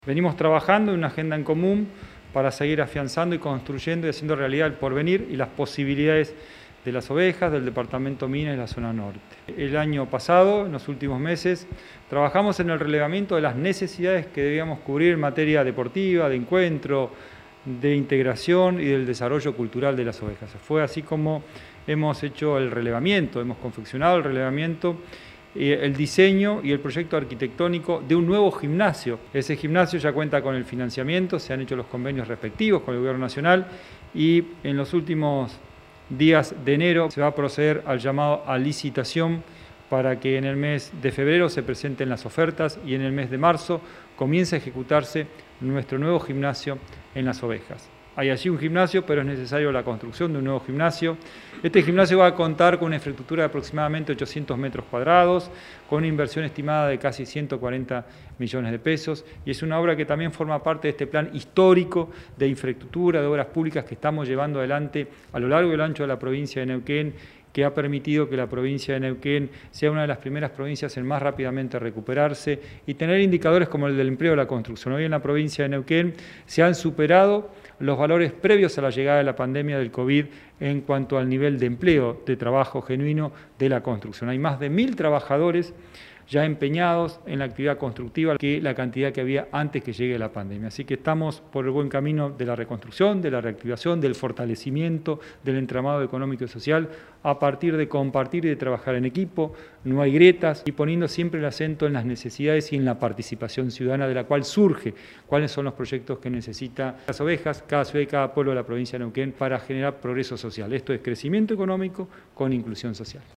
Venimos trabajando en una agenda en común para seguir afianzando y construyendo y haciendo realidad el porvenir y las posibilidades de las ovejas, del departamento Minas y la zona norte. El año pasado, en los últimos meses, trabajamos en el relevamiento de las necesidades que debíamos cubrir en materia deportiva, de encuentro, de integración y del desarrollo cultural de las ovejas. Fue así como hemos hecho el relevamiento, hemos confeccionado el relevamiento, el diseño y el proyecto arquitectónico de un nuevo gimnasio. Ese gimnasio ya cuenta con el financiamiento, se han hecho los convenios respectivos con el Gobierno Nacional y en los últimos días de enero se va a proceder al llamado a licitación para que en el mes de febrero se presenten las ofertas y en el mes de marzo comience a ejecutarse nuestro nuevo gimnasio en Las Ovejas. Hay allí un gimnasio, pero es necesario la construcción de un nuevo gimnasio. Este gimnasio va a contar con una infraestructura de aproximadamente 800 metros cuadrados, con una inversión estimada de casi 140 millones de pesos, y es una obra que también forma parte de este plan histórico de infraestructura, de obras públicas que estamos llevando adelante a lo largo y el ancho de la provincia de Neuquén, que ha permitido que la provincia de Neuquén sea una de las primeras provincias en más rápidamente recuperarse y tener indicadores como el del empleo y la construcción. Hoy en la provincia de Neuquén se han superado los valores previos a la llegada de la pandemia del COVID en cuanto al nivel de empleo, de trabajo genuino de la construcción. Hay más de 1000 trabajadores ya empeñados en la actividad constructiva que la cantidad que había antes que llegue la pandemia. Así que estamos por el buen camino de la reconstrucción, de la reactivación, del fortalecimiento del entramado económico y social a partir de compartir y de trabajar en equipo, no hay grietas y poniendo siempre el acento en las necesidades y en la participación ciudadana de la cual surge cuáles son los proyectos que necesita las ovejas, cada ciudad y cada pueblo de la provincia de Neuquén para generar progreso social. Esto es crecimiento económico con inclusión social.